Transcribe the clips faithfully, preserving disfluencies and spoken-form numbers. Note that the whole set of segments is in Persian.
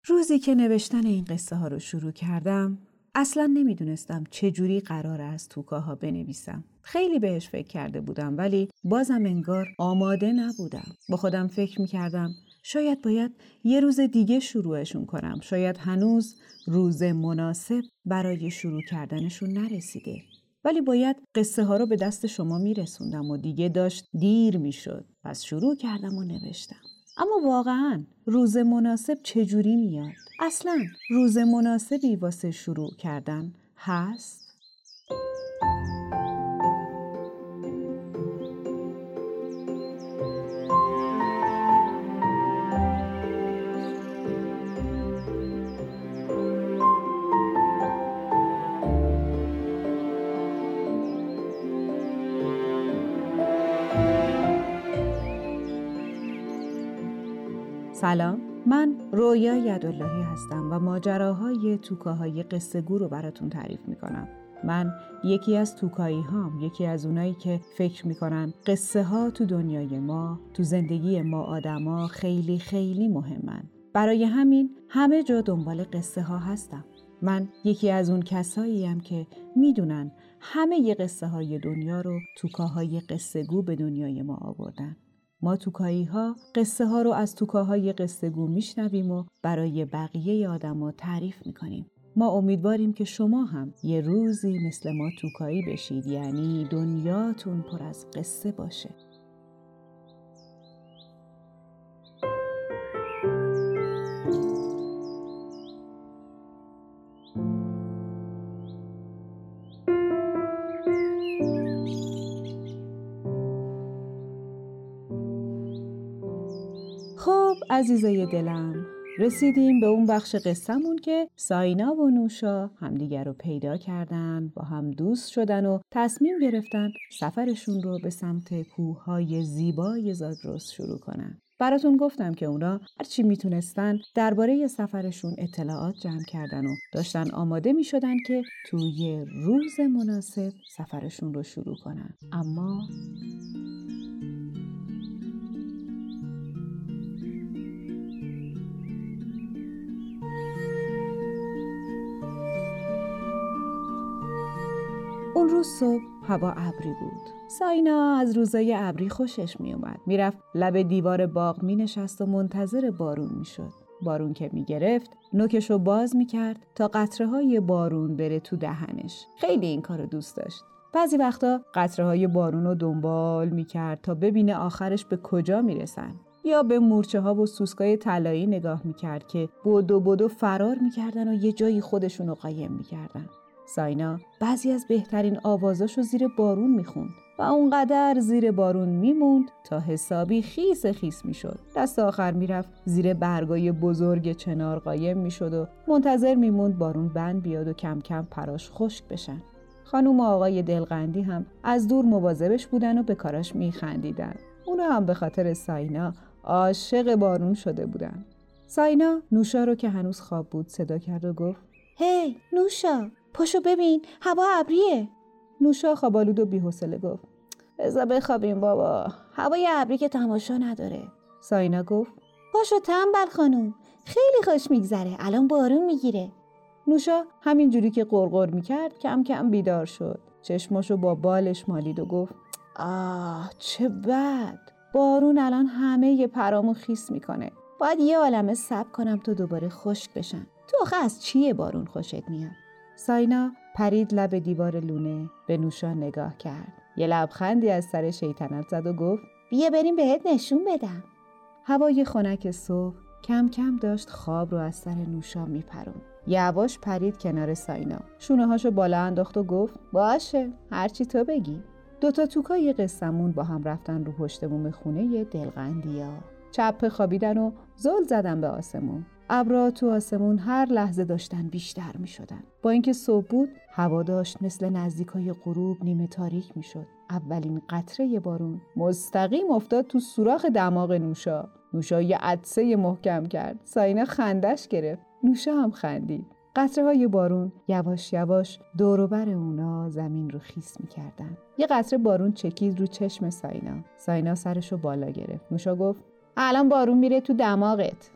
روزی که نوشتن این قصه ها رو شروع کردم اصلا نمیدونستم چجوری قراره از توکاها بنویسم. خیلی بهش فکر کرده بودم ولی بازم انگار آماده نبودم. با خودم فکر میکردم شاید باید یه روز دیگه شروعشون کنم. شاید هنوز روز مناسب برای شروع کردنشون نرسیده. ولی باید قصه ها رو به دست شما میرسوندم و دیگه داشت دیر میشد. پس شروع کردم و نوشتم. اما واقعاً روز مناسب چجوری میاد؟ اصلاً روز مناسبی واسه شروع کردن هست؟ سلام، من رویا یداللهی هستم و ماجراهای توکاهای قصه گو رو براتون تعریف میکنم. من یکی از توکایی هام، یکی از اونایی که فکر میکنن قصه ها تو دنیای ما، تو زندگی ما آدما خیلی خیلی مهمن. برای همین همه جا دنبال قصه ها هستم. من یکی از اون کساییم که میدونن همه ی قصه های دنیا رو توکاهای قصه گو به دنیای ما آوردن. ما توکایی ها قصه ها رو از توکاهای قصه گو میشنویم و برای بقیه آدم ها تعریف میکنیم. ما امیدواریم که شما هم یه روزی مثل ما توکایی بشید، یعنی دنیاتون پر از قصه باشه. خب عزیزای دلم، رسیدیم به اون بخش قصه‌مون که ساینا و نوشا همدیگر رو پیدا کردن، با هم دوست شدن و تصمیم گرفتن سفرشون رو به سمت کوههای زیبای زاگرس شروع کنن. براتون گفتم که اونا هرچی میتونستن درباره سفرشون اطلاعات جمع کردن و داشتن آماده میشدن که توی روز مناسب سفرشون رو شروع کنن. اما اون روز صبح هوا ابری بود. ساینا از روزای ابری خوشش می اومد. میرفت لب دیوار باغ می نشست و منتظر بارون می شد. بارون که می گرفت نوکشو باز می کرد تا قطره های بارون بره تو دهنش. خیلی این کارو دوست داشت. بعضی وقتا قطره های بارون رو دنبال می کرد تا ببینه آخرش به کجا می رسن. یا به مورچه ها و سوسکای طلایی نگاه می کرد که بدو بدو فرار می کردن و یه جایی خودشون رو قایم می کردن. ساینا بعضی از بهترین آوازاشو زیر بارون میخوند و اونقدر زیر بارون میموند تا حسابی خیس خیس میشد. دست آخر میرفت زیر برگای بزرگ چنار قایم میشد و منتظر میموند بارون بند بیاد و کم کم پراش خشک بشن. خانوم و آقای دلقندی هم از دور مواظبش بودن و به کاراش میخندیدن. اونا هم به خاطر ساینا عاشق بارون شده بودن. ساینا نوشا رو که هنوز خواب بود صدا کرد و گفت: هی نوشا، پاشو ببین هوا ابریه. نوشا خوابالود و بی‌حوصله گفت: بذار بخوابیم بابا، هوای ابری که تماشا نداره. ساینا گفت: پاشو تنبل خانوم، خیلی خوش میگذره، الان بارون میگیره. نوشا همین جوری که قرقر میکرد کم کم بیدار شد. چشماشو با بالش مالید و گفت: آه چه بد، بارون الان همه ی پرامو خیس میکنه. باید یه عالمه صبر کنم تا دوباره خشک بشن. تو آخه از چیه بارون خوشت میاد؟ ساینا پرید لب دیوار لونه، به نوشا نگاه کرد. یه لبخندی از سر شیطنت زد و گفت: بیا بریم بهت نشون بدم. هوای خنک صبح کم کم داشت خواب رو از سر نوشا میپرون. یواش پرید کنار ساینا، شونه هاشو بالا انداخت و گفت: باشه هرچی تو بگی. دوتا توکای قصمون با هم رفتن رو پشت بوم خونه دلقندیا. چپه خوابیدن و زل زدن به آسمون. ابرها تو آسمون هر لحظه داشتن بیشتر می شدن. با اینکه صبح بود هوا داشت مثل نزدیکای غروب نیمه تاریک می شد. اولین قطره بارون مستقیم افتاد تو سوراخ دماغ نوشا. نوشا یه عطسه محکم کرد. ساینا خندش گرفت. نوشا هم خندید. قطره های بارون یواش یواش دور و بر اونا زمین رو خیس می کردن. یه قطره بارون چکید رو چشم ساینا. ساینا سرشو بالا گرفت. نوشا گفت: الان بارون میره تو دماغت.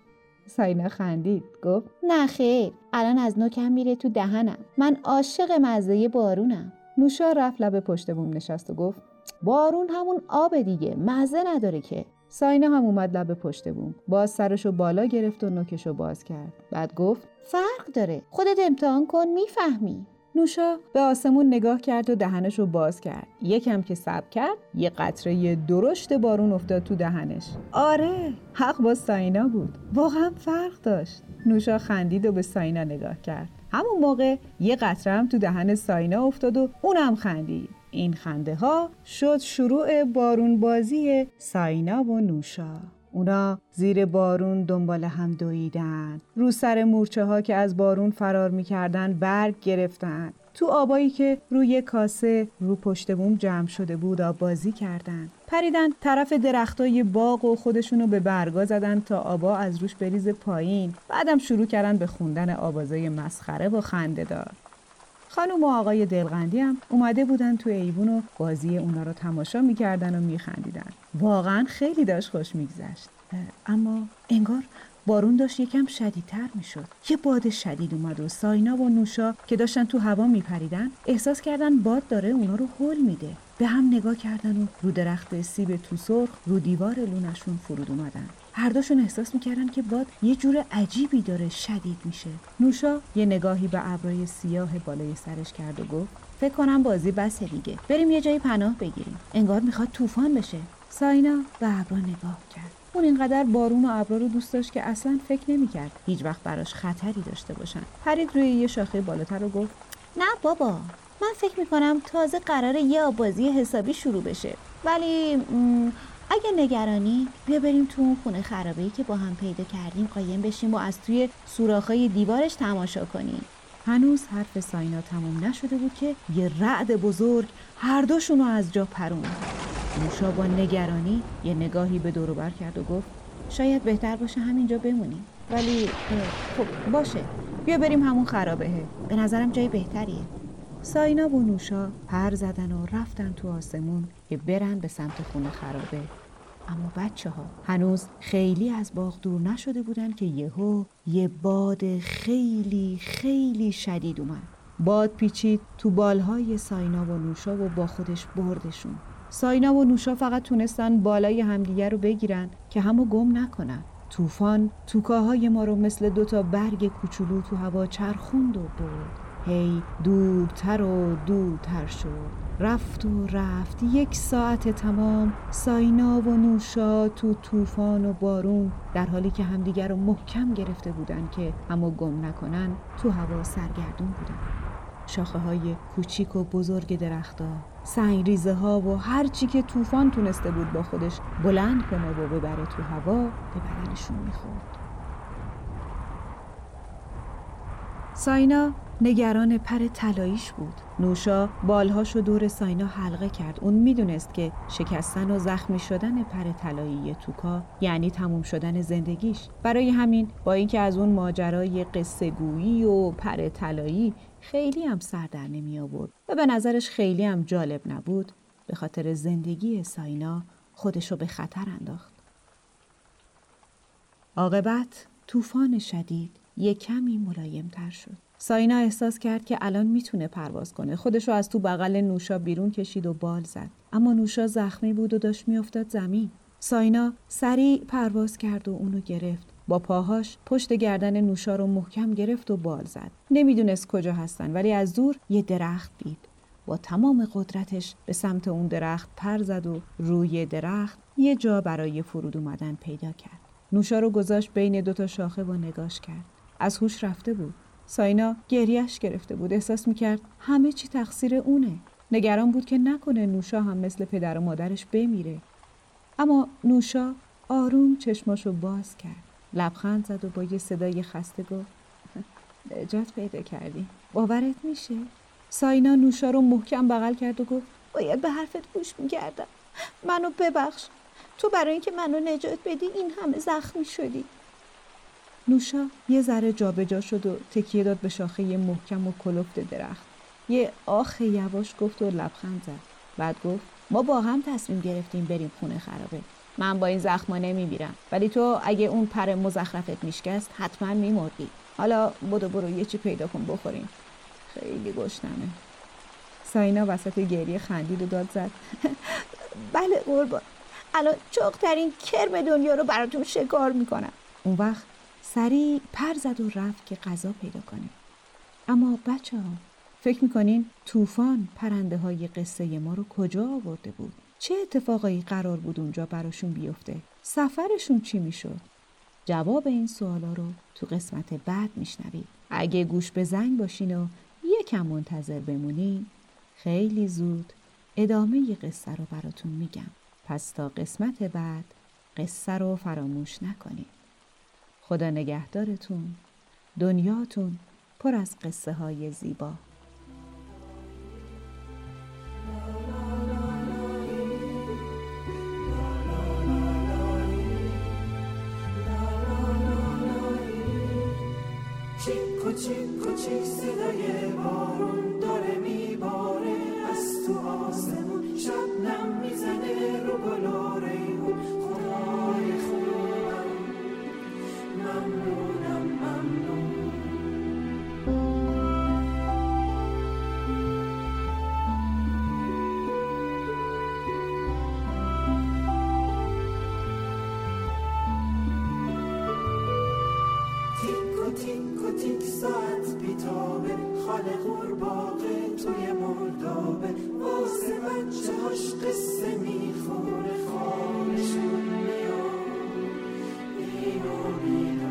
ساینا خندید. گفت نه خیر، الان از نوکم میره تو دهنم. من عاشق مزه بارونم. نوشا رفت لب پشت بوم نشست و گفت بارون همون آب دیگه، مزه نداره که. ساینا هم اومد لب پشت بوم. باز سرشو بالا گرفت و نوکشو باز کرد. بعد گفت فرق داره، خودت امتحان کن میفهمی. نوشا به آسمون نگاه کرد و دهنشو باز کرد. یکم که صبر کرد یه قطره درشت بارون افتاد تو دهنش. آره، حق با ساینا بود، واقعا فرق داشت. نوشا خندید و به ساینا نگاه کرد. همون موقع یه قطره هم تو دهن ساینا افتاد و اونم خندید. این خنده ها شد شروع بارون بازی ساینا و نوشا. اونا زیر بارون دنبال هم دویدن. رو سر مورچه ها که از بارون فرار میکردن برگ گرفتن. تو آبایی که روی کاسه رو پشت بوم جمع شده بود آب بازی کردن. پریدن طرف درختای باغ و خودشونو به برگا زدن تا آبا از روش بریزه پایین. بعدم شروع کردن به خوندن آوازای مسخره و خنده دار. خانم و آقای دلقندی هم اومده بودن تو ایوون و بازی اونا رو تماشا میکردن و میخندیدن. واقعا خیلی داشت خوش میگذشت. اما انگار بارون داشت یکم شدیدتر میشد. یه باد شدید اومد و ساینا و نوشا که داشتن تو هوا میپریدن احساس کردن باد داره اونا رو هل میده. به هم نگاه کردن و رو درخت سیب تو سرخ رو دیوار لونشون فرود اومدن. هر دوشون احساس میکردن که باد یه جور عجیبی داره شدید میشه. نوشا یه نگاهی به ابرای سیاه بالای سرش کرد و گفت فکر کنم بازی بسه دیگه، بریم یه جایی پناه بگیریم، انگار میخواد طوفان بشه. ساینا به ابرا نگاه کرد. اون اینقدر بارون و ابرا رو دوست داشت که اصلا فکر نمیکرد هیچ وقت براش خطری داشته باشن. پرید روی یه شاخه بالاتر و گفت نه بابا، من فکر میکنم تازه قراره یه آبازی حسابی شروع بشه، ولی م... اگه نگرانی بیا بریم تو اون خونه خرابه‌ای که با هم پیدا کردیم قایم بشیم و از توی سوراخ‌های دیوارش تماشا کنیم. هنوز حرف ساینا تموم نشده بود که یه رعد بزرگ هر دوشونو از جا پروند. نوشا با نگرانی یه نگاهی به دور و بر کرد و گفت شاید بهتر باشه همینجا بمونیم، ولی خب باشه بیا بریم همون خرابهه، به نظرم جای بهتریه. ساینا و نوشا پر زدن و رفتن تو آسمون که برن به سمت خونه خرابه. اما بچه ها هنوز خیلی از باغ دور نشده بودن که یهو یه باد خیلی خیلی شدید اومد. باد پیچید تو بالهای ساینا و نوشا و با خودش بردشون. ساینا و نوشا فقط تونستن بالای همدیگر رو بگیرن که همو گم نکنن. طوفان توکاهای ما رو مثل دوتا برگ کوچولو تو هوا چرخوند و برد. هی دورتر و دورتر شد. رفت و رفت یک ساعت تمام. ساینا و نوشا تو طوفان و بارون در حالی که همدیگر رو محکم گرفته بودن که همو گم نکنن تو هوا سرگردون بودن. شاخه های کوچیک و بزرگ درختا، سنگریزه ها و هر چی که طوفان تونسته بود با خودش بلند کنه و ببره تو هوا به بدنشون میخورد. ساینا نگران پر طلاییش بود. نوشا بالهاشو دور ساینا حلقه کرد. اون میدونست که شکستن و زخمی شدن پر طلایی توکا یعنی تموم شدن زندگیش. برای همین با اینکه از اون ماجرای قصه گویی و پر طلایی خیلی هم سر در نمی آورد و به نظرش خیلی هم جالب نبود، به خاطر زندگی ساینا خودشو به خطر انداخت. عاقبت طوفان شدید یک کمی ملایم تر شد. ساینا احساس کرد که الان میتونه پرواز کنه. خودشو از تو بغل نوشا بیرون کشید و بال زد. اما نوشا زخمی بود و داشت میافتاد زمین. ساینا سریع پرواز کرد و اونو گرفت. با پاهاش پشت گردن نوشا رو محکم گرفت و بال زد. نمیدونست کجا هستن ولی از دور یه درخت دید. با تمام قدرتش به سمت اون درخت پر زد و روی درخت یه جا برای فرود اومدن پیدا کرد. نوشا رو گذاشت بین دوتا شاخه و نگاش کرد. از هوش رفته بود. ساینا گریهش گرفته بود. احساس میکرد همه چی تقصیر اونه. نگران بود که نکنه نوشا هم مثل پدر و مادرش بمیره. اما نوشا آروم چشماشو باز کرد. لبخند زد و با یه صدای خسته گفت نجات پیدا کردی. باورت میشه؟ ساینا نوشا رو محکم بغل کرد و گفت باید به حرفت گوش میکردم. منو ببخش. تو برای اینکه منو نجات بدی این همه زخمی شدی. نوشا یه ذره جا به جا شد و تکیه داد به شاخه محکم و کلفت درخت. یه آخ یواش گفت و لبخند زد. بعد گفت ما با هم تصمیم گرفتیم بریم خونه خرابه. من با این زخما نمیمیرم، ولی تو اگه اون پر مزخرفت میشکست حتما میمردی. حالا بدو برو یه چی پیدا کن بخوریم، خیلی گشنمه. ساینا وسط گریه خندید و داد زد بله قربان، الان چاق‌ترین کرم دنیا رو براتون شکار میکنم. اون وقت سریع پر زد و رفت که غذا پیدا کنیم. اما بچه ها فکر میکنین طوفان پرنده های قصه ما رو کجا آورده بود؟ چه اتفاقایی قرار بود اونجا براشون بیفته؟ سفرشون چی میشد؟ جواب این سوالا رو تو قسمت بعد میشنوید. اگه گوش به زنگ باشین و یکم منتظر بمونین خیلی زود ادامه قصه رو براتون میگم. پس تا قسمت بعد قصه رو فراموش نکنید. خدا نگهدارتون. دنیاتون پر از قصه های زیبا. چیک و چیک و چیک صدای بارون داره میباره از تو آسمون، شبنم میزنه رو گل و ریحون. خدای خوبم، ممنونم ممنون. تیک و تیک ساعت بیتابه، خاله قورباغه توی مردابه، واسه بچه هاش قصه میخونه، خوابشون میاد اینو میاد.